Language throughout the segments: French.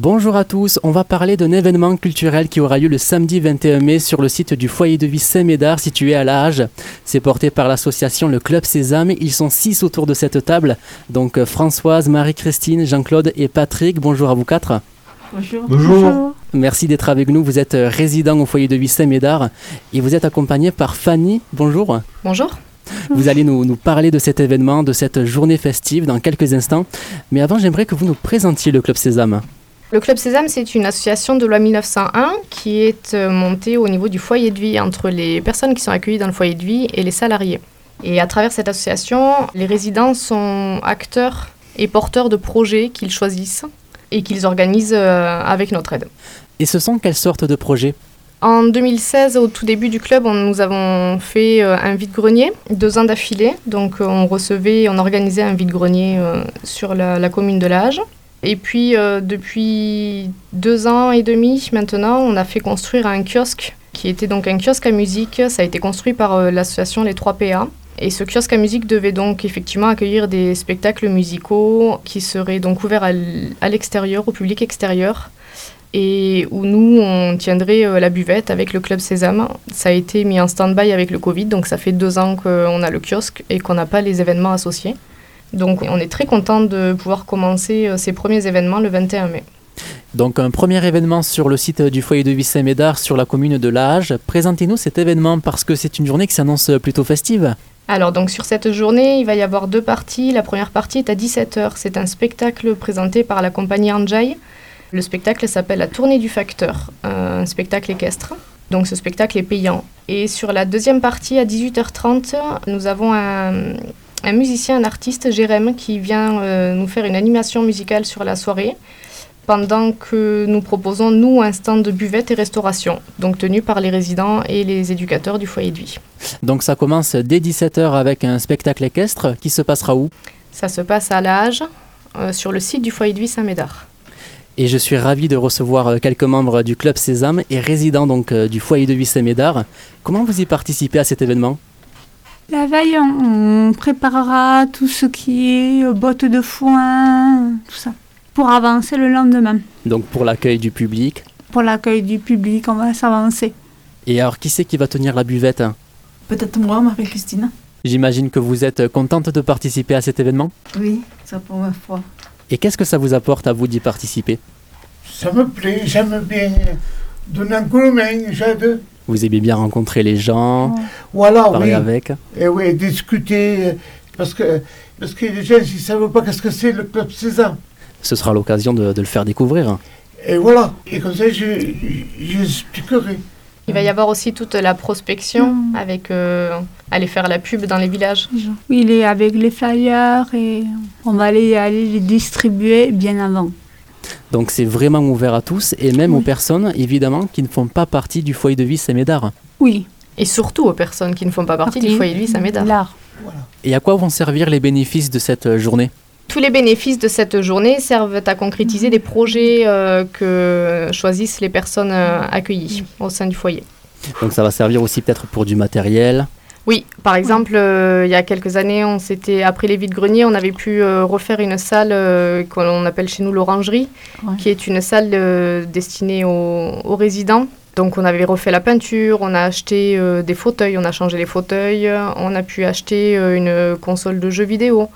Bonjour à tous, on va parler d'un événement culturel qui aura lieu le samedi 21 mai sur le site du foyer de vie Saint-Médard situé à La Hage. C'est porté par l'association Le Club Sésame. Ils sont 6 autour de cette table, donc Françoise, Marie-Christine, Jean-Claude et Patrick. Bonjour à vous 4. Bonjour. Bonjour. Merci d'être avec nous, vous êtes résident au foyer de vie Saint-Médard et vous êtes accompagné par Fanny. Bonjour. Bonjour. Vous allez nous parler de cet événement, de cette journée festive dans quelques instants. Mais avant, j'aimerais que vous nous présentiez le Club Sésame. Le Club Sésame, c'est une association de loi 1901 qui est montée au niveau du foyer de vie entre les personnes qui sont accueillies dans le foyer de vie et les salariés. Et à travers cette association, les résidents sont acteurs et porteurs de projets qu'ils choisissent et qu'ils organisent avec notre aide. Et ce sont quelles sortes de projets ? En 2016, au tout début du club, nous avons fait un vide-grenier, 2 ans d'affilée. Donc on organisait un vide-grenier sur la commune de La Hage. Et puis depuis 2 ans et demi maintenant, on a fait construire un kiosque qui était donc un kiosque à musique. Ça a été construit par l'association Les 3PA. Et ce kiosque à musique devait donc effectivement accueillir des spectacles musicaux qui seraient donc ouverts à l'extérieur, au public extérieur. Et où nous, on tiendrait la buvette avec le Club Sésame. Ça a été mis en stand-by avec le Covid, donc ça fait 2 ans qu'on a le kiosque et qu'on n'a pas les événements associés. Donc on est très content de pouvoir commencer ces premiers événements le 21 mai. Donc un premier événement sur le site du foyer de vie Saint-Médard sur la commune de La Hage. Présentez-nous cet événement parce que c'est une journée qui s'annonce plutôt festive. Alors donc sur cette journée, il va y avoir 2 parties. La première partie est à 17h. C'est un spectacle présenté par la compagnie Anjay. Le spectacle s'appelle La Tournée du Facteur, un spectacle équestre. Donc ce spectacle est payant. Et sur la deuxième partie, à 18h30, nous avons un musicien, un artiste, Jérém, qui vient nous faire une animation musicale sur la soirée, pendant que nous proposons, nous, un stand de buvette et restauration, donc tenu par les résidents et les éducateurs du foyer de vie. Donc ça commence dès 17h avec un spectacle équestre qui se passera où ? Ça se passe à La Hage, sur le site du foyer de vie Saint-Médard. Et je suis ravi de recevoir quelques membres du Club Sésame et résidents donc du foyer de vie Saint-Médard. Comment vous y participez à cet événement ? La veille, on préparera tout ce qui est bottes de foin, tout ça, pour avancer le lendemain. Donc pour l'accueil du public. Pour l'accueil du public, on va s'avancer. Et alors, qui c'est qui va tenir la buvette ? Peut-être moi, Marie-Christine. J'imagine que vous êtes contente de participer à cet événement ? Oui, c'est la première fois. Et qu'est-ce que ça vous apporte à vous d'y participer ? Ça me plaît, j'aime bien donner un coup de main, j'aide. Vous aimez bien rencontrer les gens, Voilà, parler avec. Et oui, discuter, parce que les gens, ils ne savent pas qu'est-ce que c'est le Club Sésame. Ce sera l'occasion de le faire découvrir. Et voilà, et comme ça, j'expliquerai. Il va y avoir aussi toute la prospection avec aller faire la pub dans les villages. Oui, il est avec les flyers et on va aller les distribuer bien avant. Donc c'est vraiment ouvert à tous et même aux personnes évidemment qui ne font pas partie du foyer de vie Saint-Médard. Oui. Et surtout aux personnes qui ne font pas partie du foyer de vie Saint-Médard. Voilà. Et à quoi vont servir les bénéfices de cette journée ? Tous les bénéfices de cette journée servent à concrétiser des projets que choisissent les personnes accueillies au sein du foyer. Donc ça va servir aussi peut-être pour du matériel ? Oui, par exemple, il y a quelques années, après les vides-greniers, on avait pu refaire une salle qu'on appelle chez nous l'orangerie, qui est une salle destinée aux résidents. Donc on avait refait la peinture, on a acheté des fauteuils, on a changé les fauteuils, on a pu acheter une console de jeux vidéo.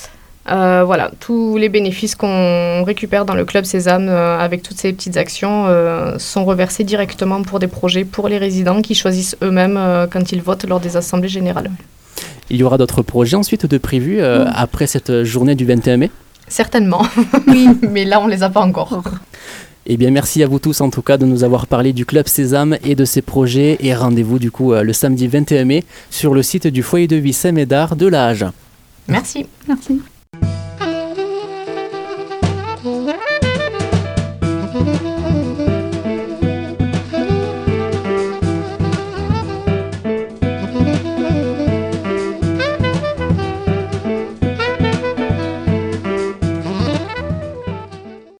Voilà, tous les bénéfices qu'on récupère dans le Club Sésame avec toutes ces petites actions sont reversés directement pour des projets pour les résidents qui choisissent eux-mêmes quand ils votent lors des assemblées générales. Il y aura d'autres projets ensuite de prévus après cette journée du 21 mai ? Certainement, oui, mais là on ne les a pas encore. Eh bien merci à vous tous en tout cas de nous avoir parlé du Club Sésame et de ses projets et rendez-vous du coup le samedi 21 mai sur le site du foyer de vie Saint-Médard de La Hage. Merci. Merci.